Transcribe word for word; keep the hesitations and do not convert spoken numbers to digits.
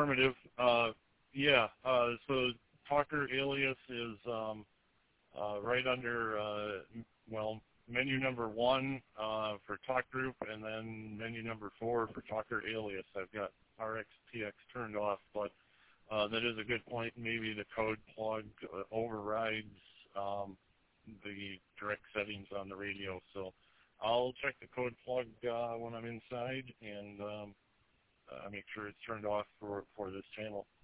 affirmative. Uh, yeah, uh, so talker alias is um, uh, right under, uh, well, menu number one uh, for talk group, and then menu number four for talker alias. I've got R X T X turned off, but uh, that is a good point. Maybe the code plug uh, overrides um, the direct settings on the radio. So I'll check the code plug uh, when I'm inside and um, uh, make sure it's turned off for, for this channel.